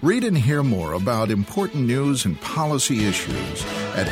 Read and hear more about important news and policy issues at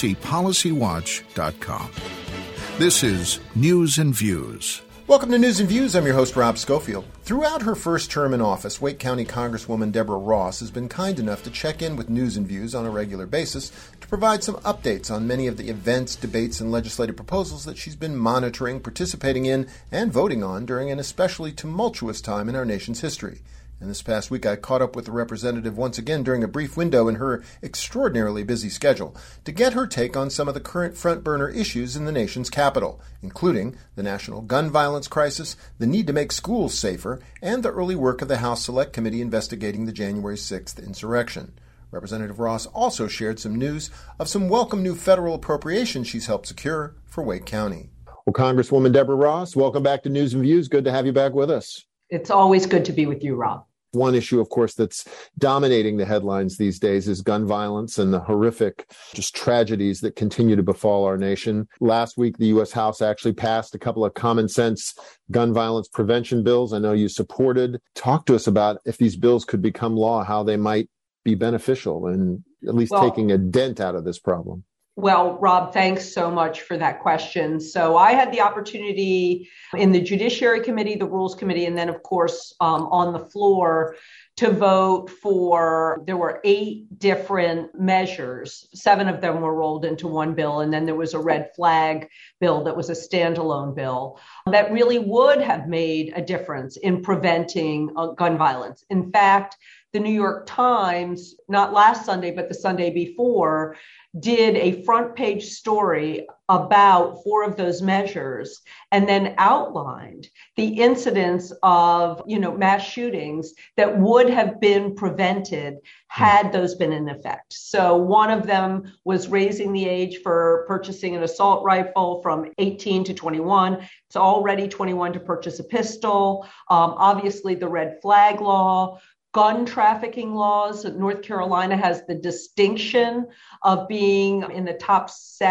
ncpolicywatch.com. This is News and Views. Welcome to News and Views. I'm your host, Rob Schofield. Throughout her first term in office, Wake County Congresswoman Deborah Ross has been kind enough to check in with News and Views on a regular basis to provide some updates on many of the events, debates, and legislative proposals that she's been monitoring, participating in, and voting on during an especially tumultuous time in our nation's history. And this past week, I caught up with the representative once again during a brief window in her extraordinarily busy schedule to get her take on some of the current front-burner issues in the nation's capital, including the national gun violence crisis, the need to make schools safer, and the early work of the House Select Committee investigating the January 6th insurrection. Representative Ross also shared some news of some welcome new federal appropriations she's helped secure for Wake County. Well, Congresswoman Deborah Ross, welcome back to News and Views. Good to have you back with us. It's always good to be with you, Rob. One issue, of course, that's dominating the headlines these days is gun violence and the horrific just tragedies that continue to befall our nation. Last week, the U.S. House actually passed a couple of common sense gun violence prevention bills. I know you supported. Talk to us about if these bills could become law, how they might be beneficial and at least taking a dent out of this problem. Well, Rob, thanks so much for that question. So I had the opportunity in the Judiciary Committee, the Rules Committee, and then, of course, on the floor to vote for, there were 8 different measures. 7 of them were rolled into one bill, and then there was a red flag bill that was a standalone bill that really would have made a difference in preventing gun violence. In fact, the New York Times, not last Sunday, but the Sunday before, did a front page story about 4 of those measures and then outlined the incidents of, mass shootings that would have been prevented had those been in effect. So one of them was raising the age for purchasing an assault rifle from 18 to 21. It's already 21 to purchase a pistol. Obviously, the red flag law. Gun trafficking laws. North Carolina has the distinction of being in the top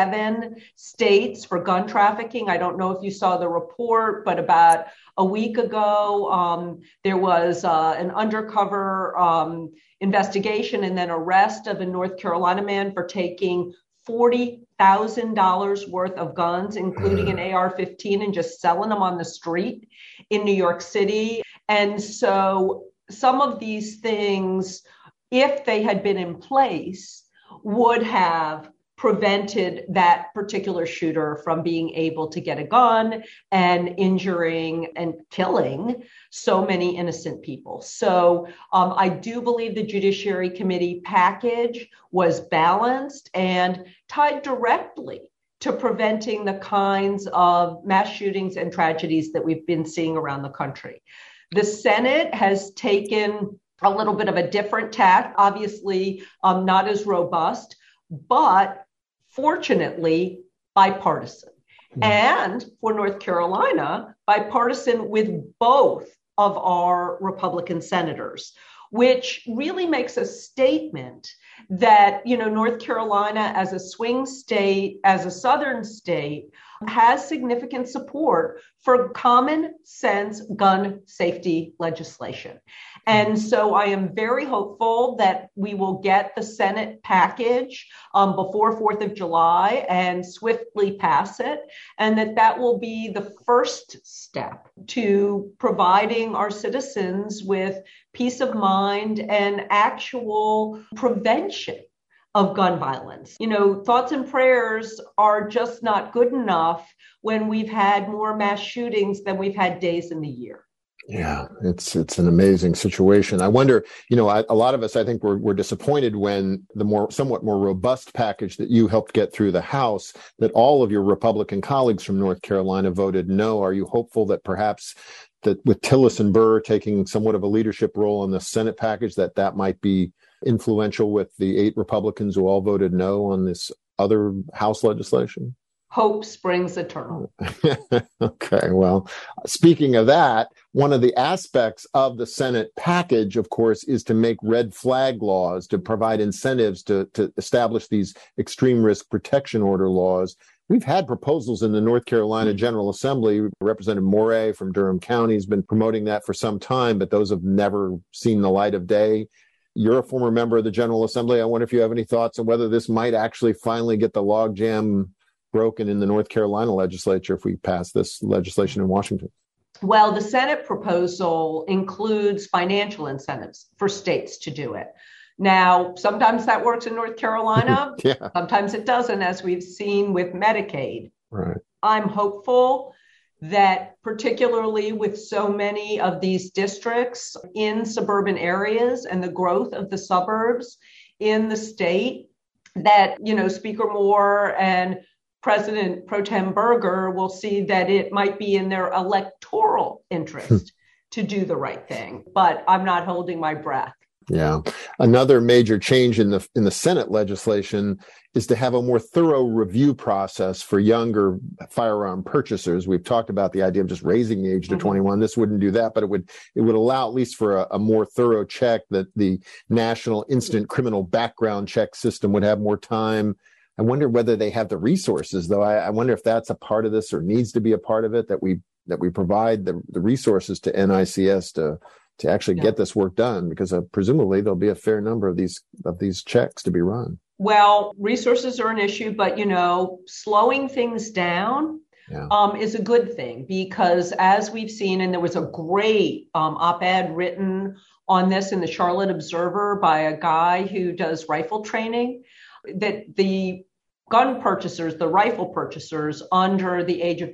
7 states for gun trafficking. I don't know if you saw the report, but about a week ago, there was an undercover investigation and then arrest of a North Carolina man for taking $40,000 worth of guns, including an AR-15, and just selling them on the street in New York City. And so some of these things, if they had been in place, would have prevented that particular shooter from being able to get a gun and injuring and killing so many innocent people. So I do believe the Judiciary Committee package was balanced and tied directly to preventing the kinds of mass shootings and tragedies that we've been seeing around the country. The Senate has taken a little bit of a different tack, obviously not as robust, but fortunately bipartisan. And for North Carolina, bipartisan with both of our Republican senators, which really makes a statement that, North Carolina as a swing state, as a southern state, has significant support for common sense gun safety legislation. And so I am very hopeful that we will get the Senate package before 4th of July and swiftly pass it, and that will be the first step to providing our citizens with peace of mind and actual prevention of gun violence. Thoughts and prayers are just not good enough when we've had more mass shootings than we've had days in the year. Yeah, it's an amazing situation. I wonder, a lot of us, I think we're disappointed when the somewhat more robust package that you helped get through the House, that all of your Republican colleagues from North Carolina voted no. Are you hopeful that perhaps that with Tillis and Burr taking somewhat of a leadership role in the Senate package, that might be influential with the 8 Republicans who all voted no on this other House legislation? Hope springs eternal. Okay, well, speaking of that, one of the aspects of the Senate package, of course, is to make red flag laws, to provide incentives to establish these extreme risk protection order laws. We've had proposals in the North Carolina General Assembly. Representative Morey from Durham County has been promoting that for some time, but those have never seen the light of day. You're a former member of the General Assembly. I wonder if you have any thoughts on whether this might actually finally get the logjam broken in the North Carolina legislature if we pass this legislation in Washington. Well, the Senate proposal includes financial incentives for states to do it. Now, sometimes that works in North Carolina. Yeah. Sometimes it doesn't, as we've seen with Medicaid. Right. I'm hopeful that particularly with so many of these districts in suburban areas and the growth of the suburbs in the state, that, Speaker Moore and President Pro Tem Berger will see that it might be in their electoral interest to do the right thing. But I'm not holding my breath. Yeah. Another major change in the Senate legislation is to have a more thorough review process for younger firearm purchasers. We've talked about the idea of just raising the age to 21. This wouldn't do that, but it would allow at least for a more thorough check, that the National Instant Criminal Background Check system would have more time. I wonder whether they have the resources, though. I wonder if that's a part of this or needs to be a part of it, that we provide the resources to NICS to actually get this work done, because presumably there'll be a fair number of these checks to be run. Well, resources are an issue, but, slowing things down is a good thing, because as we've seen, and there was a great op-ed written on this in the Charlotte Observer by a guy who does rifle training, that the gun purchasers, the rifle purchasers under the age of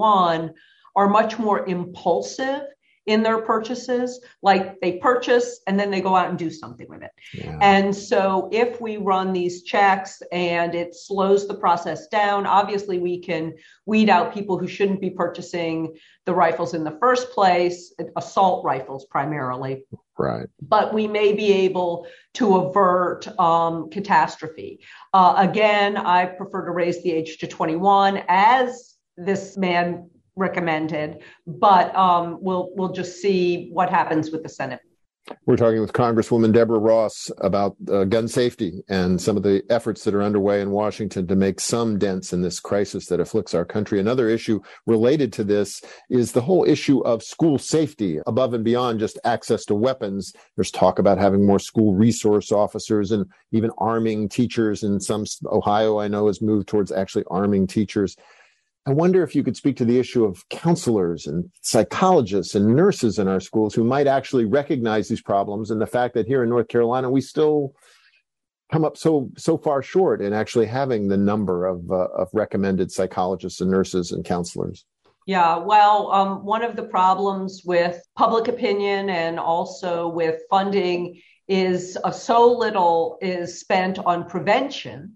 21 are much more impulsive in their purchases. Like, they purchase and then they go out and do something with it. Yeah. And so if we run these checks and it slows the process down, obviously we can weed out people who shouldn't be purchasing the rifles in the first place, assault rifles primarily. Right. But we may be able to avert catastrophe. Again, I prefer to raise the age to 21, as this man recommended, but we'll just see what happens with the Senate. We're talking with Congresswoman Deborah Ross about gun safety and some of the efforts that are underway in Washington to make some dents in this crisis that afflicts our country. Another issue related to this is the whole issue of school safety, above and beyond just access to weapons. There's talk about having more school resource officers and even arming teachers. In Ohio, I know, has moved towards actually arming teachers. I wonder if you could speak to the issue of counselors and psychologists and nurses in our schools who might actually recognize these problems, and the fact that here in North Carolina, we still come up so far short in actually having the number of recommended psychologists and nurses and counselors. Yeah, well, one of the problems with public opinion and also with funding is so little is spent on prevention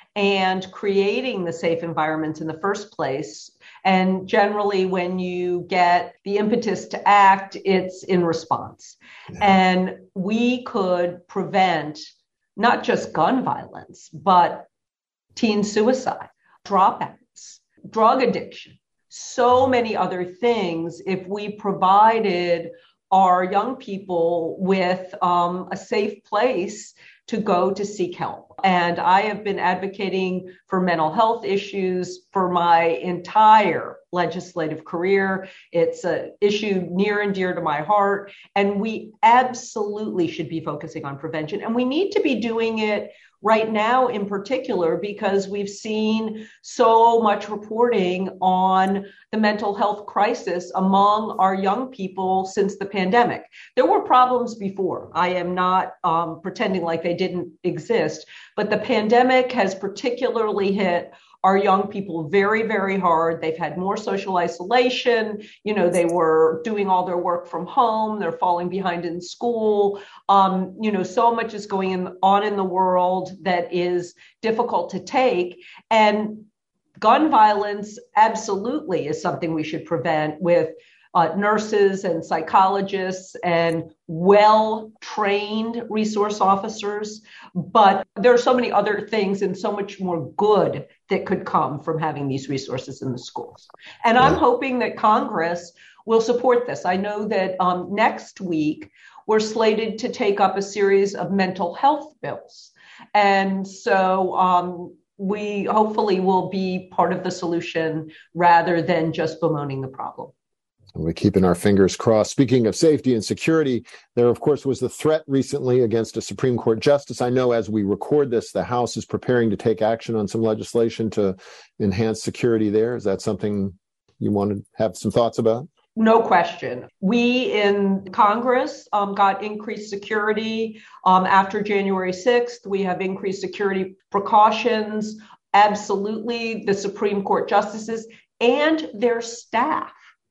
and creating the safe environments in the first place. And generally, when you get the impetus to act, it's in response. Yeah. And we could prevent not just gun violence, but teen suicide, dropouts, drug addiction, so many other things if we provided our young people with a safe place to go to seek help. And I have been advocating for mental health issues for my entire legislative career. It's an issue near and dear to my heart. And we absolutely should be focusing on prevention. And we need to be doing it right now in particular, because we've seen so much reporting on the mental health crisis among our young people since the pandemic. There were problems before. I am not pretending like they didn't exist, but the pandemic has particularly hit our young people very, very hard. They've had more social isolation. They were doing all their work from home. They're falling behind in school. So much is going on in the world that is difficult to take. And gun violence absolutely is something we should prevent with nurses and psychologists and well-trained resource officers. But there are so many other things and so much more good that could come from having these resources in the schools. And I'm hoping that Congress will support this. I know that next week, we're slated to take up a series of mental health bills. And so we hopefully will be part of the solution rather than just bemoaning the problem. We're keeping our fingers crossed. Speaking of safety and security, there, of course, was the threat recently against a Supreme Court justice. I know as we record this, the House is preparing to take action on some legislation to enhance security there. Is that something you want to have some thoughts about? No question. We in Congress got increased security after January 6th. We have increased security precautions. Absolutely, the Supreme Court justices and their staff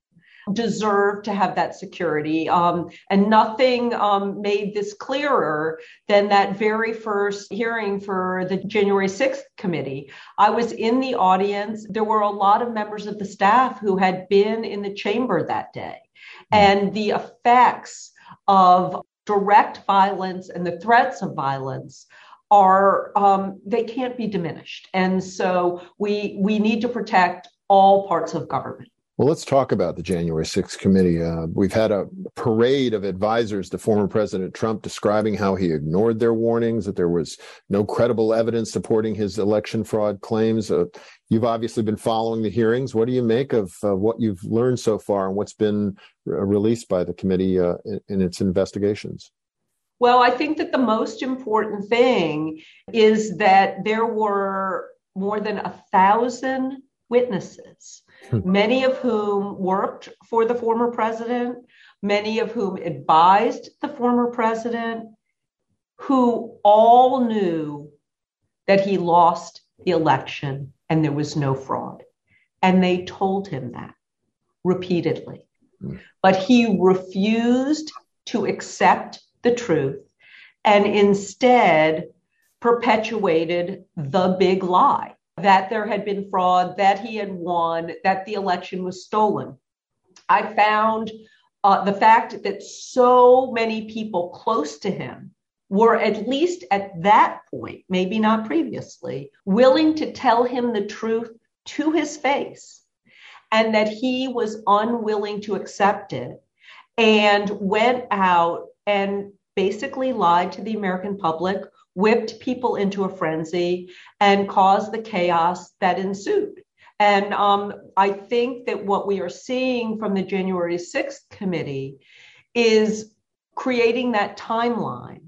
deserve to have that security. And nothing made this clearer than that very first hearing for the January 6th committee. I was in the audience. There were a lot of members of the staff who had been in the chamber that day. And the effects of direct violence and the threats of violence are, they can't be diminished. And so we need to protect all parts of government. Well, let's talk about the January 6th committee. We've had a parade of advisors to former President Trump describing how he ignored their warnings, that there was no credible evidence supporting his election fraud claims. You've obviously been following the hearings. What do you make of what you've learned so far and what's been released by the committee in its investigations? Well, I think that the most important thing is that there were more than 1,000 witnesses, many of whom worked for the former president, many of whom advised the former president, who all knew that he lost the election and there was no fraud. And they told him that repeatedly. But he refused to accept the truth and instead perpetuated the big lie that there had been fraud, that he had won, that the election was stolen. I found the fact that so many people close to him were, at least at that point, maybe not previously, willing to tell him the truth to his face, and that he was unwilling to accept it and went out and basically lied to the American public, whipped people into a frenzy, and caused the chaos that ensued. And I think that what we are seeing from the January 6th committee is creating that timeline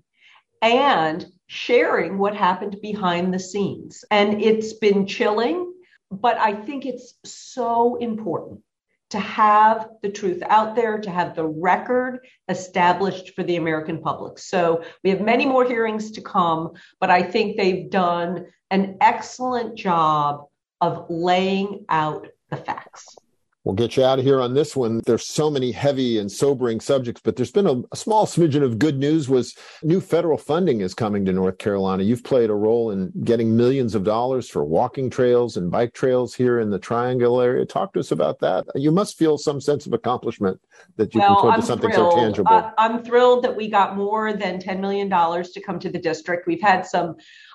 and sharing what happened behind the scenes. And it's been chilling, but I think it's so important to have the truth out there, to have the record established for the American public. So we have many more hearings to come, but I think they've done an excellent job of laying out the facts. We'll get you out of here on this one. There's so many heavy and sobering subjects, but there's been a small smidgen of good news. Was new federal funding is coming to North Carolina. You've played a role in getting millions of dollars for walking trails and bike trails here in the Triangle area. Talk to us about that. You must feel some sense of accomplishment that you can put to something so tangible. I'm thrilled that we got more than $10 million to come to the district. We've had some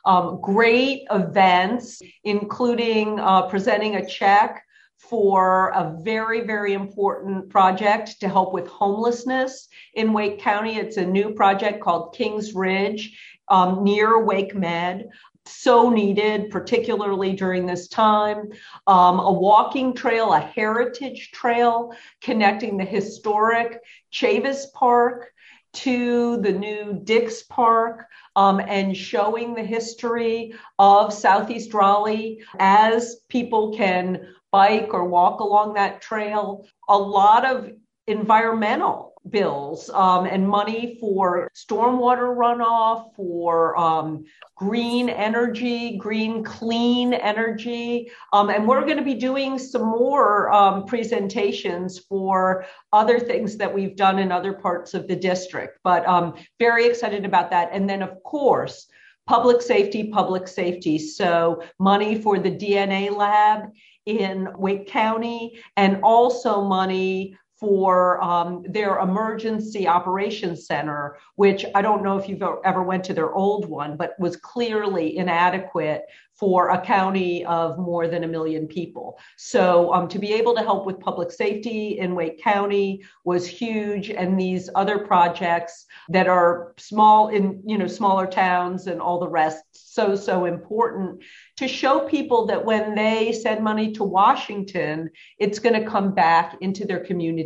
great events, including presenting a check for a very, very important project to help with homelessness in Wake County. It's a new project called Kings Ridge near Wake Med. So needed, particularly during this time. A walking trail, a heritage trail connecting the historic Chavis Park to the new Dix Park, and showing the history of Southeast Raleigh as people can bike or walk along that trail. A lot of environmental bills and money for stormwater runoff, for green energy, green clean energy. And we're going to be doing some more presentations for other things that we've done in other parts of the district. But very excited about that. And then, of course, public safety. So money for the DNA lab in Wake County, and also money for their emergency operations center, which I don't know if you've ever went to their old one, but was clearly inadequate for a county of more than 1 million people. So to be able to help with public safety in Wake County was huge. And these other projects that are small in, smaller towns and all the rest, so important to show people that when they send money to Washington, it's going to come back into their community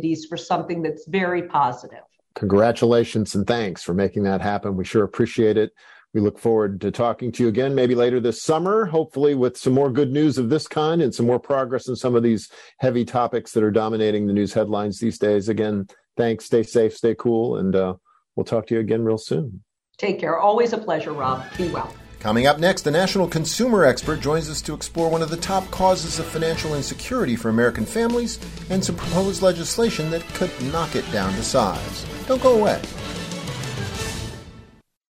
opportunities for something that's very positive. Congratulations and thanks for making that happen. We sure appreciate it. We look forward to talking to you again, maybe later this summer, hopefully with some more good news of this kind and some more progress in some of these heavy topics that are dominating the news headlines these days. Again, thanks. Stay safe, stay cool, and we'll talk to you again real soon. Take care. Always a pleasure, Rob. Be well. Coming up next, a national consumer expert joins us to explore one of the top causes of financial insecurity for American families and some proposed legislation that could knock it down to size. Don't go away.